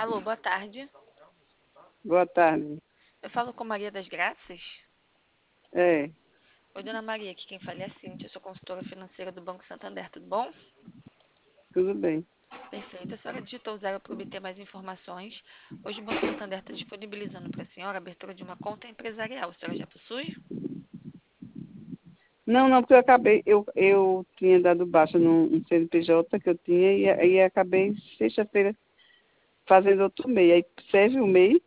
Alô, boa tarde. Boa tarde. Eu falo com Maria das Graças. É, Oi, dona Maria, aqui quem fala é a Cíntia, eu sou consultora financeira do Banco Santander, tudo bom? tudo bem. Perfeito, a senhora digitou 0 para obter mais informações. Hoje o Banco Santander está disponibilizando para a senhora a abertura de uma conta empresarial. A senhora já possui? Não, não, porque eu tinha dado baixa num CNPJ que eu tinha e aí acabei sexta-feira fazendo outro MEI. Aí serve o MEI?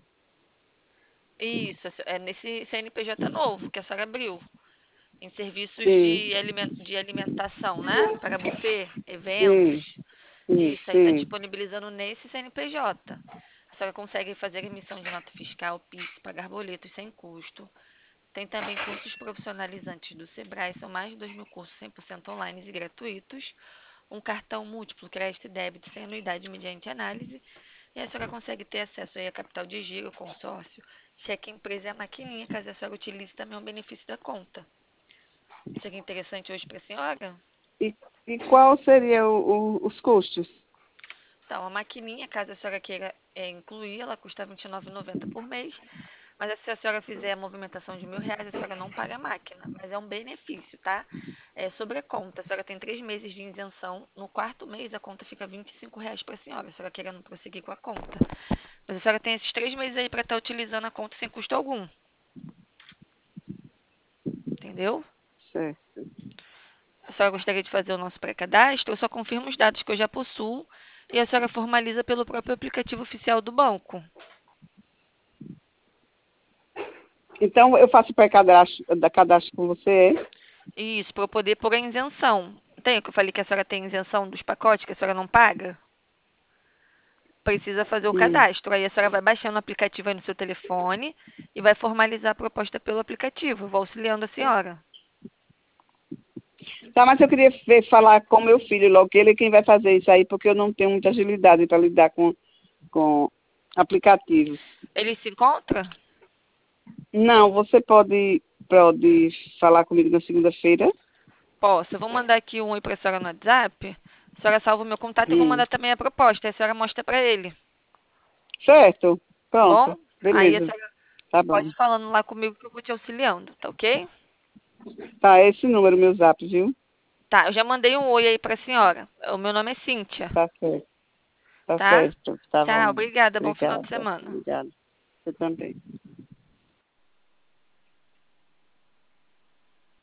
Isso, é nesse CNPJ novo que a senhora abriu, em serviços Sim, de alimentação, né? Para buffet, eventos. sim, sim, Isso aí está sim. disponibilizando nesse CNPJ. A senhora consegue fazer emissão de nota fiscal, PIX, pagar boletos sem custo. Tem também cursos profissionalizantes do Sebrae, são mais de 2.000 cursos 100% online e gratuitos. Um cartão múltiplo, crédito e débito sem anuidade mediante análise. E a senhora consegue ter acesso aí a capital de giro, consórcio, cheque empresa e a maquininha, caso a senhora utilize também o benefício da conta. Seria interessante hoje para a senhora? E, e qual seria os custos? Então, a maquininha, caso a senhora queira incluir, ela custa R$ 29,90 por mês. Mas se a senhora fizer a movimentação de R$ 1.000, a senhora não paga a máquina. Mas é um benefício, tá? É sobre a conta. A senhora tem 3 meses de isenção. No quarto mês, a conta fica R$ 25 para a senhora. A senhora querendo prosseguir com a conta. Mas a senhora tem esses 3 meses aí para estar utilizando a conta sem custo algum. Entendeu? Certo. A senhora gostaria de fazer o nosso pré-cadastro? Eu só confirmo os dados que eu já possuo. E a senhora formaliza pelo próprio aplicativo oficial do banco. Então eu faço pré-cadastro com você, é? Isso, para eu poder pôr a isenção. Tem o que eu falei que a senhora tem isenção dos pacotes que a senhora não paga? Precisa fazer o Hum. cadastro. Aí a senhora vai baixando o aplicativo aí no seu telefone e vai formalizar a proposta pelo aplicativo. Vou auxiliando a senhora. Tá, mas eu queria falar com meu filho logo, que ele é quem vai fazer isso aí, porque eu não tenho muita agilidade para lidar com aplicativos. Ele se encontra? Não, você pode falar comigo na segunda-feira? Posso. Eu vou mandar aqui um oi para a senhora no WhatsApp. A senhora salva o meu contato e eu vou Hum. mandar também a proposta. Aí a senhora mostra para ele. Certo? Tá bom? Pronto. Aí a Beleza. senhora Tá pode bom. ir falando lá comigo que eu vou te auxiliando. Tá ok? Tá, esse número, meu zap, viu? Tá, eu já mandei um oi aí para a senhora. O meu nome é Cíntia. Tá certo. Tá Tá? certo. Tá Tchau, bom. obrigada. Bom final de Obrigada. semana. Obrigada. Você também.